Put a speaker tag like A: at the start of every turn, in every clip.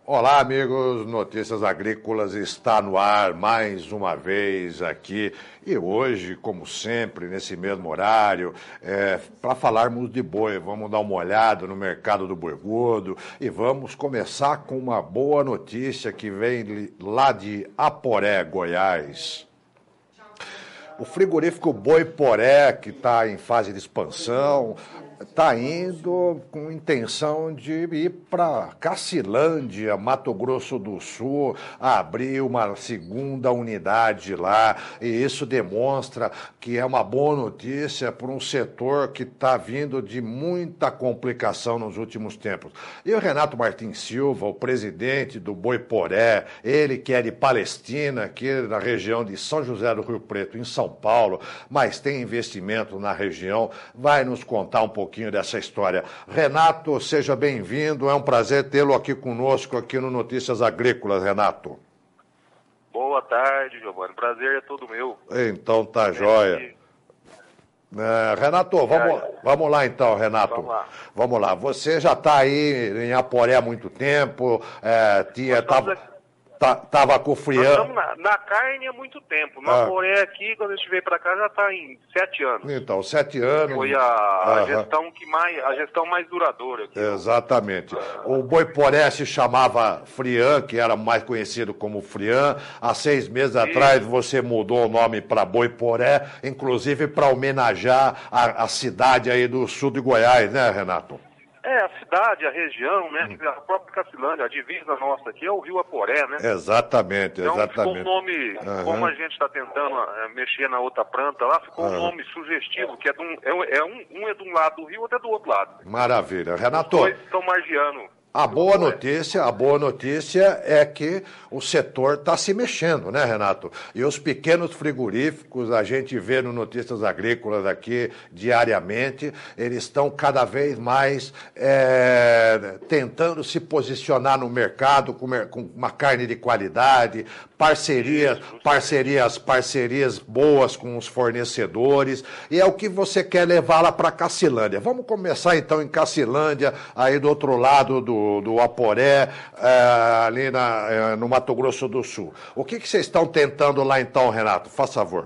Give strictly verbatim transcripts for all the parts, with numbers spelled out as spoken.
A: Olá, amigos, Notícias Agrícolas está no ar mais uma vez aqui e hoje, como sempre, nesse mesmo horário, é, para falarmos de boi, vamos dar uma olhada no mercado do boi gordo e vamos começar com uma boa notícia que vem lá de Aporé, Goiás. O frigorífico Boi Poré, que está em fase de expansão, está indo com intenção de ir para Cacilândia, Mato Grosso do Sul, abrir uma segunda unidade lá. E isso demonstra que é uma boa notícia para um setor que está vindo de muita complicação nos últimos tempos. E o Renato Martins Silva, o presidente do Boi Poré, ele que é de Palestina, aqui na região de São José do Rio Preto, em São Paulo, mas tem investimento na região, vai nos contar um pouquinho dessa história. Renato, seja bem-vindo, é um prazer tê-lo aqui conosco, aqui no Notícias Agrícolas, Renato.
B: Boa tarde, Giovanni, prazer é todo meu.
A: Então tá é jóia. É, Renato, vamos, vamos lá então, Renato. Vamos lá. Vamos lá. Você já está aí em Aporé há muito tempo, é, tinha... Tava... Tá, tava com o Frian.
B: Nós estamos na, na carne há muito tempo. No ah. Aporé aqui, quando a gente veio para cá, já está em sete anos.
A: Então, sete anos.
B: Foi a, a gestão que mais, a gestão mais duradoura aqui.
A: Exatamente. O Boi Poré se chamava Frian, que era mais conhecido como Frian. Há seis meses Sim. atrás você mudou o nome para Boi Poré, inclusive para homenagear a, a cidade aí do sul de Goiás, né, Renato?
B: É, a cidade, a região, né? Hum. A própria Cacilândia, a divisa nossa aqui é o Rio Aporé, né?
A: Exatamente,
B: então,
A: exatamente.
B: Ficou um nome, uhum. como a gente está tentando é, mexer na outra planta lá, ficou uhum. um nome sugestivo, que é, de um, é, é um, um é de um lado do rio, outro é do outro lado.
A: Maravilha. Renato.
B: Os dois estão margeando.
A: A boa notícia, a boa notícia é que o setor está se mexendo, né, Renato? E os pequenos frigoríficos, a gente vê no Notícias Agrícolas aqui diariamente, eles estão cada vez mais é, tentando se posicionar no mercado com, com uma carne de qualidade, parcerias, parcerias, parcerias boas com os fornecedores, e é o que você quer levar lá para Cacilândia. Vamos começar então em Cacilândia, aí do outro lado do do Aporé, é, ali na, é, no Mato Grosso do Sul. O que, que vocês estão tentando lá então, Renato? Faz favor.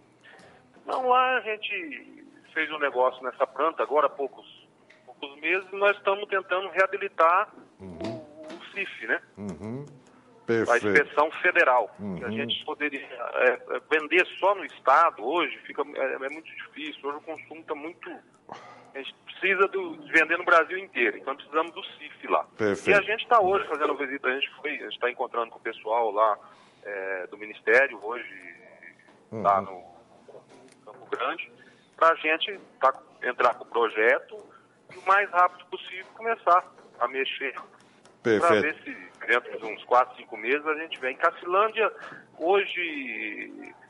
B: Não, lá a gente fez um negócio nessa planta agora há poucos, poucos meses e nós estamos tentando reabilitar uhum. o, o C I F, né?
A: Uhum.
B: A inspeção federal.
A: Uhum.
B: Que a gente poderia é, vender só no estado hoje, fica, é, é muito difícil. Hoje o consumo está muito... A gente precisa do, de vender no Brasil inteiro, então precisamos do C I F lá.
A: Perfeito.
B: E a gente está hoje fazendo visita, a gente foi, a gente está encontrando com o pessoal lá é, do Ministério, hoje está uhum. no Campo Grande, para a gente tá, entrar com o projeto e o mais rápido possível começar a mexer. Para ver se dentro de uns quatro, cinco meses a gente vem. Cacilândia, hoje...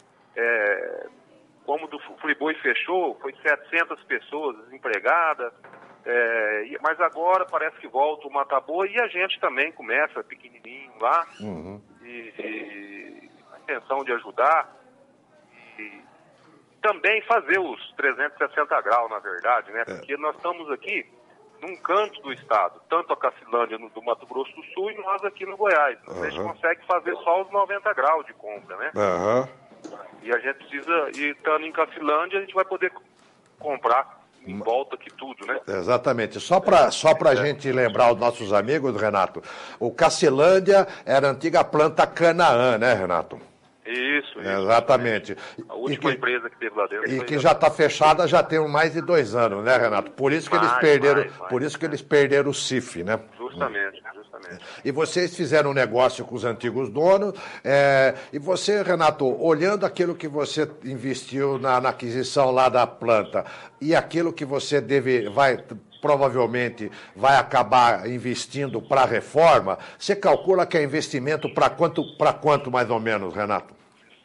B: É, como do Friboi fechou, foi setecentas pessoas desempregadas, é, mas agora parece que volta o Mata Boi e a gente também começa pequenininho lá,
A: uhum.
B: e, e a intenção de ajudar e também fazer os trezentos e sessenta graus, na verdade, né? Porque é. nós estamos aqui num canto do estado, tanto a Cacilândia no, do Mato Grosso do Sul e nós aqui no Goiás. Uhum. A gente consegue fazer só os noventa graus de compra, né?
A: Uhum.
B: E a gente precisa, e estando em Cacilândia, a gente vai poder comprar em volta aqui tudo, né?
A: Exatamente. Só para só a é. gente lembrar os nossos amigos, Renato, o Cacilândia era a antiga planta Canaã, né, Renato?
B: Isso, isso.
A: Exatamente.
B: A última que, empresa que teve lá dentro.
A: E que já está fechada já tem mais de dois anos, né, Renato? Por isso que mais, eles perderam, mais, mais, por isso que eles perderam o C I F, né?
B: Justamente, justamente.
A: E vocês fizeram um negócio com os antigos donos, é, e você, Renato, olhando aquilo que você investiu na, na aquisição lá da planta, e aquilo que você deve, vai... provavelmente vai acabar investindo para a reforma, você calcula que é investimento para quanto, para quanto mais ou menos, Renato?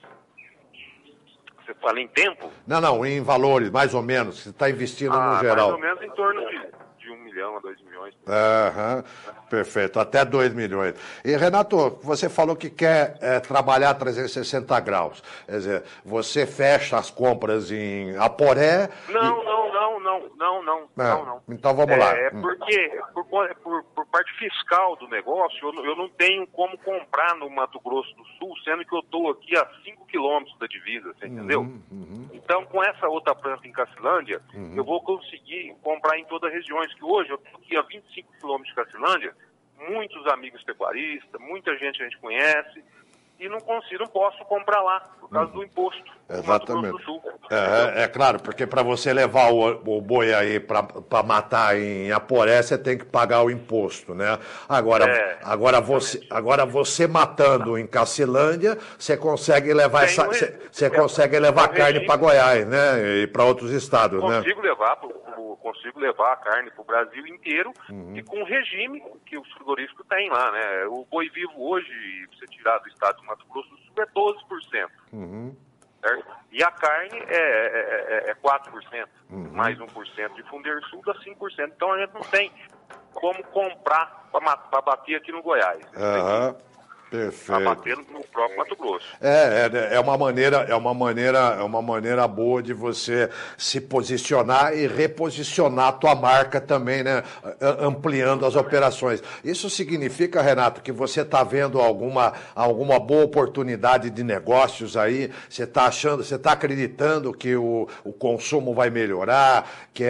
B: Você fala em tempo?
A: Não, não, em valores, mais ou menos, você está investindo
B: ah,
A: no geral.
B: Mais ou menos em torno de, de um milhão a dois milhões.
A: Aham, perfeito, até dois milhões. E, Renato, você falou que quer é, trabalhar trezentos e sessenta graus, quer dizer, você fecha as compras em Aporé...
B: Não,
A: e...
B: não, não, não, Não, não,
A: É,
B: não, não.
A: então vamos
B: é,
A: lá.
B: É porque, por, por, por parte fiscal do negócio, eu, não- eu não tenho como comprar no Mato Grosso do Sul, sendo que eu estou aqui a cinco quilômetros da divisa, você entendeu?
A: Uhum, uhum.
B: Então, com essa outra planta em Cacilândia,
A: Uhum.
B: eu vou conseguir comprar em todas as regiões, que hoje eu estou aqui a vinte e cinco quilômetros de Cacilândia, muitos amigos pecuaristas, muita gente a gente conhece, e não consigo, não posso comprar lá, por causa do imposto do Mato Grosso do
A: Exatamente.
B: Sul.
A: É, é claro, porque para você levar o, o boi aí para matar em Aporé, você tem que pagar o imposto, né? Agora,
B: É,
A: agora, você, agora você matando em Cacilândia, você consegue levar
B: Tem
A: essa,
B: um re-
A: você, você
B: é,
A: consegue levar
B: é um
A: carne
B: regime.
A: para Goiás, né? E para outros estados, né?
B: Consigo levar, pro, pro- consigo levar a carne para o Brasil inteiro e com o regime que os frigoríficos têm lá, né? O boi vivo hoje, se você tirar do estado do Mato Grosso do Sul, é doze por cento.
A: Uhum.
B: Certo? E a carne é, é, é- é quatro por cento. Mais um por cento de Fundersul dá cinco por cento. Então a gente não tem como comprar para bater aqui no Goiás.
A: Aham.
B: Para
A: Perfeito.
B: bater no próprio Mato Grosso.
A: É, é, é uma maneira, é uma maneira, é uma maneira boa de você se posicionar e reposicionar a tua marca também, né? Ampliando as operações. Isso significa, Renato, que você está vendo alguma, alguma boa oportunidade de negócios aí? Você está achando, você está acreditando que o, o consumo vai melhorar, que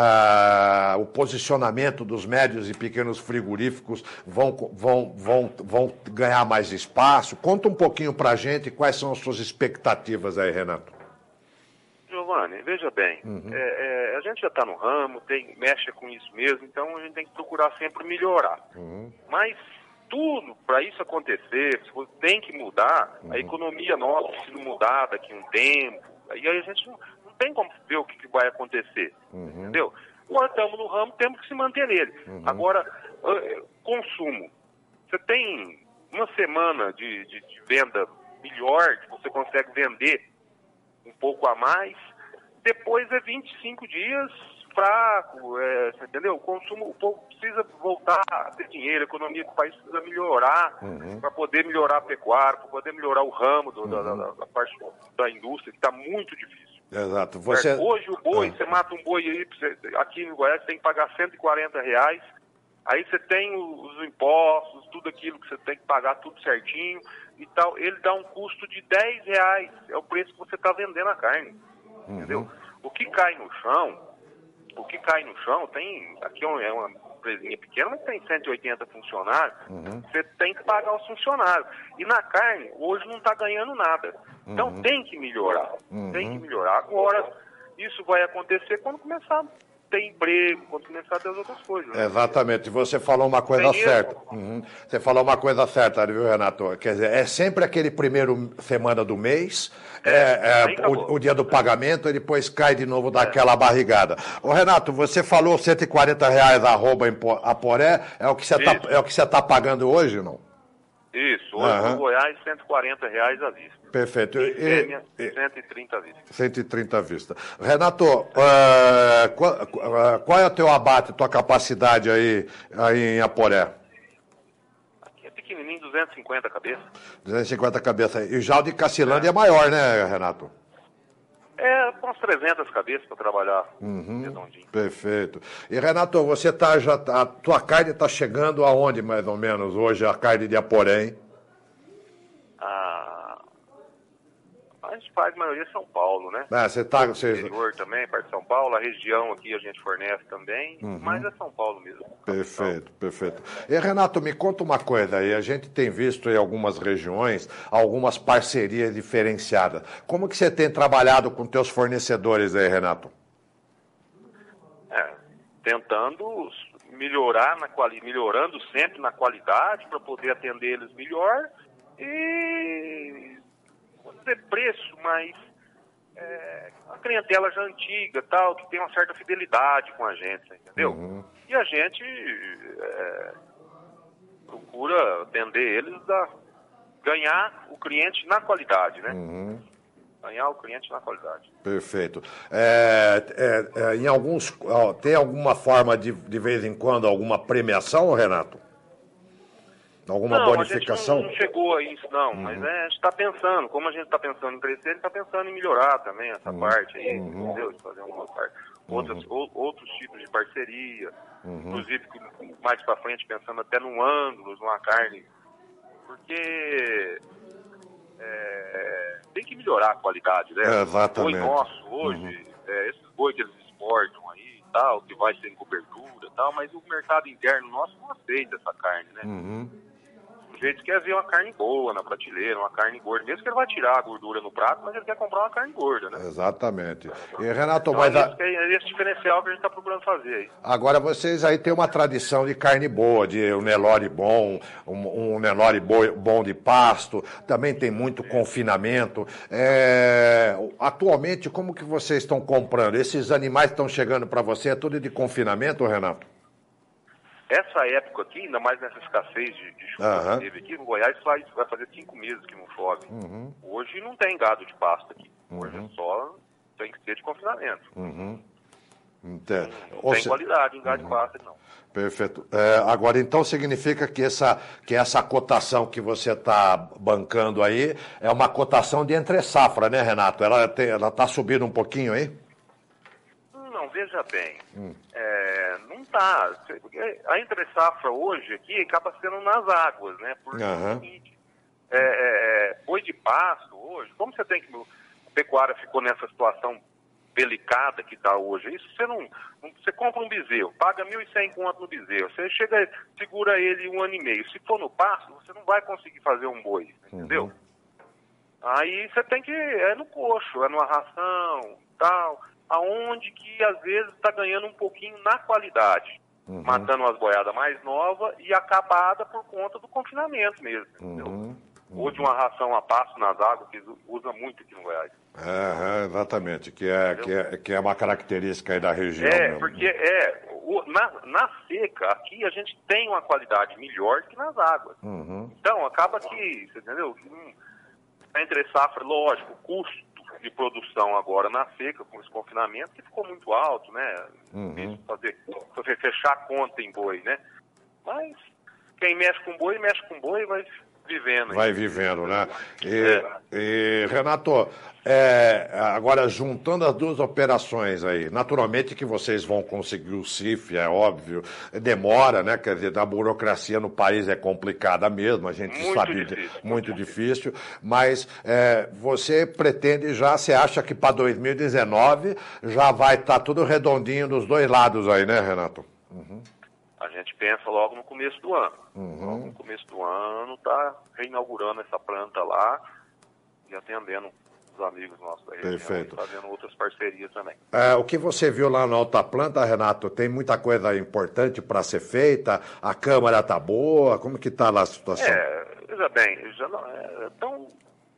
A: a, a, o posicionamento dos médios e pequenos frigoríficos vão, vão, vão, vão ganhar mais mais espaço? Conta um pouquinho para a gente quais são as suas expectativas aí, Renato.
B: Giovanni, veja bem,
A: Uhum.
B: é, é, a gente já está no ramo, tem, mexe com isso mesmo, então a gente tem que procurar sempre melhorar.
A: Uhum.
B: Mas tudo, para isso acontecer, tem que mudar,
A: Uhum.
B: a economia nossa precisa mudar daqui a um tempo, aí a gente não, não tem como ver o que, que vai acontecer,
A: Uhum.
B: entendeu? Nós estamos no ramo, temos que se manter nele.
A: Uhum.
B: Agora, uh, consumo. Você tem uma semana de, de, de venda melhor, que você consegue vender um pouco a mais, depois é vinte e cinco dias fraco, é, você entendeu? O consumo, o povo precisa voltar a ter dinheiro, a economia do país precisa melhorar,
A: Uhum.
B: para poder melhorar a pecuária, para poder melhorar o ramo do,
A: Uhum.
B: da, da, da parte da indústria, que está muito difícil.
A: Exato. Você...
B: Hoje o boi,
A: ah.
B: você mata um boi aí, você, aqui no Goiás você tem que pagar cento e quarenta reais, aí você tem os impostos, tudo aquilo que você tem que pagar, tudo certinho e tal. Ele dá um custo de dez reais. É o preço que você está vendendo a carne.
A: Uhum.
B: Entendeu? O que cai no chão, o que cai no chão, tem. Aqui é uma empresinha pequena, mas tem cento e oitenta funcionários.
A: Uhum.
B: Você tem que pagar os funcionários. E na carne, hoje não está ganhando nada. Então
A: Uhum.
B: tem que melhorar.
A: Uhum.
B: Tem que melhorar. Agora, isso vai acontecer quando começar ter emprego, quando começar a ter as outras coisas. Né?
A: Exatamente, você falou uma coisa
B: Tem
A: certa. Uhum. Você falou uma coisa certa, viu, Renato? Quer dizer, é sempre aquele primeiro semana do mês, é,
B: É,
A: é, o, o dia do pagamento, e depois cai de novo daquela
B: É.
A: barrigada. Ô, Renato, você falou cento e quarenta reais arroba em Po- Aporé, é o que você está é o que você tá pagando hoje, não?
B: Isso, hoje
A: Aham.
B: no Goiás, cento e quarenta reais à vista.
A: Perfeito.
B: Em
A: E-
B: fêmea,
A: e-
B: cento e trinta à vista.
A: cento e trinta à vista. Renato, uh, qual, uh, qual é o teu abate, tua capacidade aí, aí em Aporé?
B: Aqui é pequenininho, duzentos e cinquenta cabeças.
A: duzentos e cinquenta cabeças. E já o de Cacilândia é, é maior, né, Renato?
B: É, com umas trezentas cabeças para trabalhar
A: Uhum,
B: redondinho.
A: perfeito. E, Renato, você tá já, a tua carne está chegando aonde, mais ou menos, hoje, a carne de Aporé, hein?
B: Ah, a gente faz a maioria São Paulo, né?
A: Ah, você tá...
B: O
A: Você...
B: interior também, parte de São Paulo, a região aqui a gente fornece também,
A: Uhum.
B: mas é São Paulo mesmo.
A: Perfeito, perfeito. E, Renato, me conta uma coisa aí, a gente tem visto em algumas regiões algumas parcerias diferenciadas. Como que você tem trabalhado com teus fornecedores aí, Renato?
B: É, tentando melhorar, na quali... melhorando sempre na qualidade para poder atender eles melhor e, vou dizer preço, mas é, a clientela já antiga, tal, que tem uma certa fidelidade com a gente, entendeu?
A: Uhum.
B: E a gente é, procura atender eles, da, ganhar o cliente na qualidade, né?
A: Uhum.
B: Ganhar o cliente na qualidade.
A: Perfeito. É, é, é, em alguns, ó, tem alguma forma de, de vez em quando, alguma premiação, Renato? Alguma
B: não,
A: bonificação?
B: a gente não, não chegou a isso, não,
A: Uhum.
B: mas é, a gente está pensando, como a gente está pensando em crescer, a gente está pensando em melhorar também essa
A: Uhum.
B: parte aí,
A: Uhum.
B: entendeu? De fazer uma parte. outras, ou, outros tipos de parceria,
A: Uhum.
B: inclusive mais para frente pensando até num ângulo, numa carne, porque é, tem que melhorar a qualidade, né?
A: É, exatamente.
B: O boi nosso hoje, uhum. é, esses boi que eles exportam aí, tal, que vai sem cobertura, tal, mas o mercado interno nosso não aceita essa carne, né?
A: Uhum.
B: O jeito quer ver uma carne boa na prateleira, uma carne gorda. Mesmo que ele vai tirar a gordura no prato, mas ele quer comprar uma carne gorda, né?
A: Exatamente. E, Renato,
B: então,
A: mas...
B: é, esse, é esse diferencial que a gente está procurando fazer aí.
A: Agora, vocês aí têm uma tradição de carne boa, de um Nelore bom, um, um Nelore bom de pasto, também tem muito confinamento. É, atualmente, como que vocês estão comprando? Esses animais que estão chegando para você, é tudo de confinamento, Renato?
B: Essa época aqui, ainda mais nessa escassez de, de chuva
A: uhum.
B: que teve aqui, no Goiás faz, vai fazer cinco meses que não chove.
A: Uhum.
B: Hoje não tem gado de pasto aqui.
A: Uhum.
B: Hoje é só tem que ser de confinamento.
A: Uhum.
B: Não, não tem
A: se...
B: qualidade em gado
A: uhum.
B: de pasto, não.
A: Perfeito. É, agora, então, significa que essa, que essa cotação que você está bancando aí é uma cotação de entre-safra, né, Renato? Ela está subindo um pouquinho aí?
B: Não, veja bem,
A: hum.
B: é, não está. A entre-safra hoje aqui acaba sendo nas águas, né? Porque uhum. é o seguinte, é, é, boi de pasto hoje, como você tem que... A pecuária ficou nessa situação delicada que está hoje, isso você não, não... Você compra um bezerro, paga mil e cem conto no bezerro, você chega, segura ele um ano e meio. Se for no pasto, você não vai conseguir fazer um boi, entendeu?
A: Uhum.
B: Aí você tem que... É no coxo, é numa ração, tal... aonde que às vezes está ganhando um pouquinho na qualidade, uhum. matando as boiadas mais novas e acabada por conta do confinamento mesmo, entendeu? Uhum. Uhum. Ou de uma ração a passo nas águas, que usa muito aqui no Goiás.
A: É, é, exatamente, que é, que, é, que é uma característica aí da região.
B: É,
A: mesmo.
B: porque é, o, na, na seca, aqui a gente tem uma qualidade melhor que nas águas.
A: Uhum.
B: Então, acaba que, você entendeu? Hum, entre safra, lógico, o custo de produção agora na seca, com esse confinamento, que ficou muito alto, né?
A: Uhum.
B: Fazer, fazer, fechar a conta em boi, né? Mas quem mexe com boi, mexe com boi e vai vivendo.
A: Vai
B: aí.
A: vivendo, né? E,
B: é.
A: e Renato, é, agora juntando as duas operações aí, naturalmente que vocês vão conseguir o C I F, é óbvio, demora, né? Quer dizer, a burocracia no país é complicada mesmo, a gente
B: muito
A: sabe,
B: difícil,
A: muito difícil, mas é, você pretende já, você acha que para dois mil e dezenove já vai estar tá tudo redondinho dos dois lados aí, né, Renato? Uhum.
B: A gente pensa logo no começo do ano.
A: Uhum.
B: Logo no começo do ano está reinaugurando essa planta lá e atendendo os amigos nossos da região.
A: Perfeito.
B: Fazendo outras parcerias também.
A: É, o que você viu lá na outra planta, Renato, tem muita coisa importante para ser feita? A câmara está boa? Como que está lá a situação?
B: É, veja bem, já não, é, então,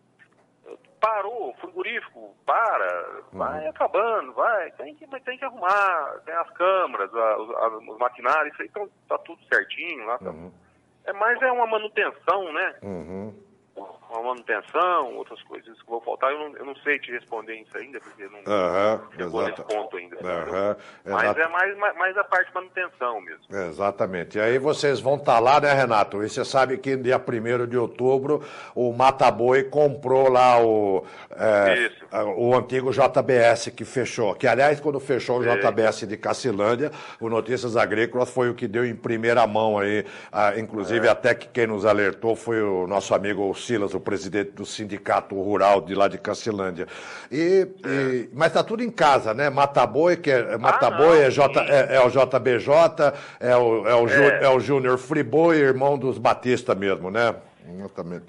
B: parou, o frigorífico para, uhum. vai acabando, vai, tem que, tem que arrumar, tem as câmaras, a, a, os maquinários, isso aí tá, tá tudo certinho lá. Tá,
A: uhum.
B: é, mas é uma manutenção, né?
A: Uhum.
B: Uma manutenção, outras coisas que vão faltar, eu não, eu não sei te responder isso ainda, porque não
A: uhum,
B: chegou nesse ponto ainda.
A: Uhum,
B: mas é mais, mais a parte de manutenção mesmo.
A: Exatamente. E aí vocês vão estar tá lá, né, Renato? E você sabe que dia primeiro de outubro o Mata Boi comprou lá o, é, o antigo J B S que fechou. Que, aliás, quando fechou o Sim. J B S de Cacilândia, o Notícias Agrícolas foi o que deu em primeira mão aí. Ah, inclusive, é. até que quem nos alertou foi o nosso amigo Silas, o presidente do Sindicato Rural de lá de Cacilândia. E, é. e, mas está tudo em casa, né? Mata Boi, que é, Mata ah, Boi é, J, é, é o J B J, é o, é o, é. é o Júnior Friboi, irmão dos Batista mesmo, né? Exatamente.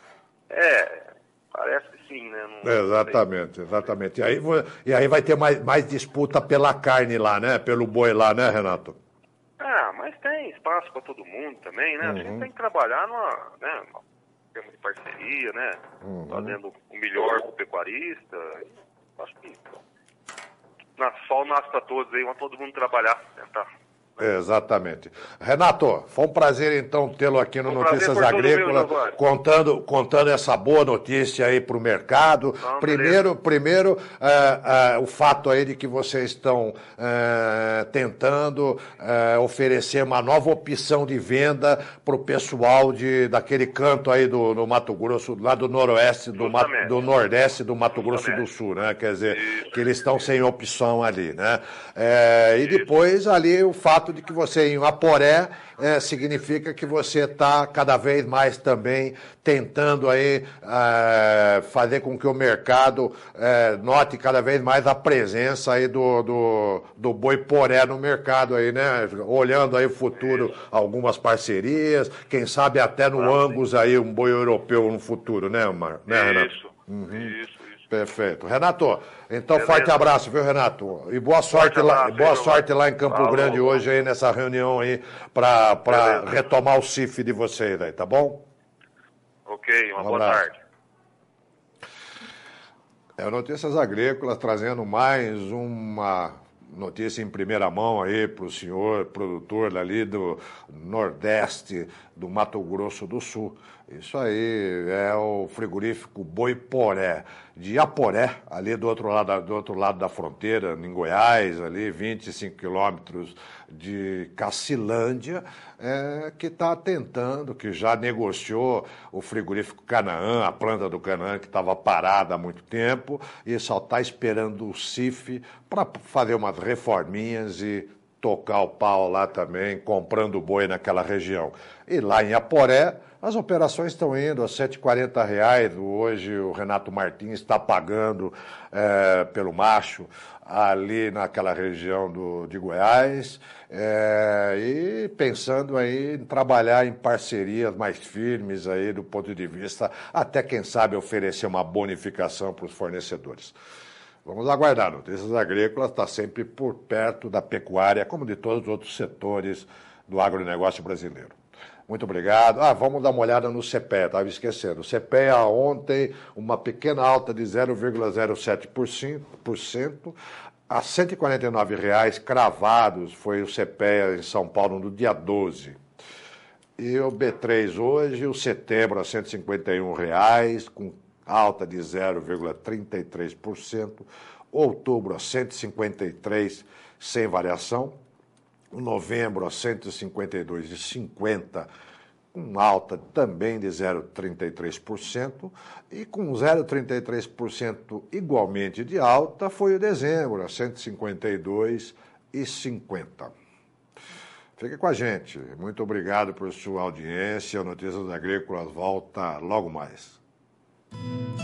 B: É, parece que sim, né? Não
A: exatamente, sei. exatamente. E aí, e aí vai ter mais, mais disputa pela carne lá, né? Pelo boi lá, né, Renato?
B: Ah, mas tem espaço para todo mundo também, né? Uhum. A gente tem que trabalhar numa, né, numa de parceria, né? Uhum. Fazendo o melhor para o pecuarista. Acho que na, sol nasce para todos aí, vamos todo mundo trabalhar, tentar
A: Exatamente. Renato, foi um prazer então tê-lo aqui no
B: um
A: Notícias Agrícolas,
B: meu,
A: contando, contando essa boa notícia aí para o mercado.
B: Não,
A: primeiro, primeiro é, é, o fato aí de que vocês estão é, tentando é, oferecer uma nova opção de venda para o pessoal de, daquele canto aí do, do Mato Grosso, lá do noroeste, do, Mato, do nordeste do Mato Grosso do Sul, né? Quer dizer, Isso. que eles estão sem opção ali, né? É, e depois ali o fato de que você em Aporé é, significa que você está cada vez mais também tentando aí é, fazer com que o mercado é, note cada vez mais a presença aí do, do, do boi poré no mercado aí, né? Olhando aí o futuro, isso. algumas parcerias, quem sabe até no ah, Angus sim. aí um boi europeu no futuro, né, Mar... né Renato?
B: Isso,
A: uhum.
B: isso, isso.
A: Perfeito. Renato, então Beleza. forte abraço, viu, Renato? E boa sorte, abraço, lá, boa sorte lá em Campo Falou. Grande hoje aí nessa reunião aí para retomar o C I F de vocês aí, tá bom?
B: Ok, uma
A: um
B: boa tarde.
A: É o Notícias Agrícolas trazendo mais uma notícia em primeira mão aí para o senhor produtor ali do Nordeste do Mato Grosso do Sul. Isso aí é o frigorífico Boi Poré, de Aporé, ali do outro lado, do outro lado da fronteira, em Goiás, ali vinte e cinco quilômetros de Cacilândia, é, que está tentando, que já negociou o frigorífico Canaã, a planta do Canaã que estava parada há muito tempo e só está esperando o C I F para fazer umas reforminhas e tocar o pau lá também, comprando boi naquela região. E lá em Aporé, as operações estão indo a cento e quarenta reais. Hoje o Renato Martins está pagando é, pelo macho ali naquela região do, de Goiás é, e pensando aí em trabalhar em parcerias mais firmes aí do ponto de vista, até quem sabe oferecer uma bonificação para os fornecedores. Vamos aguardar. Notícias Agrícolas está sempre por perto da pecuária, como de todos os outros setores do agronegócio brasileiro. Muito obrigado. Ah, vamos dar uma olhada no C P E A, estava esquecendo. O C P E A ontem, uma pequena alta de zero vírgula zero sete por cento a cento e quarenta e nove reais cravados, foi o C P E A em São Paulo no dia doze. E o B três hoje, o setembro a cento e cinquenta e um reais, com alta de zero vírgula trinta e três por cento. Outubro a cento e cinquenta e três, sem variação. Novembro a cento e cinquenta e dois vírgula cinquenta, com alta também de zero vírgula trinta e três por cento, e com zero vírgula trinta e três por cento igualmente de alta foi o dezembro, a cento e cinquenta e dois vírgula cinquenta. Fique com a gente. Muito obrigado por sua audiência. O Notícias Agrícolas volta logo mais.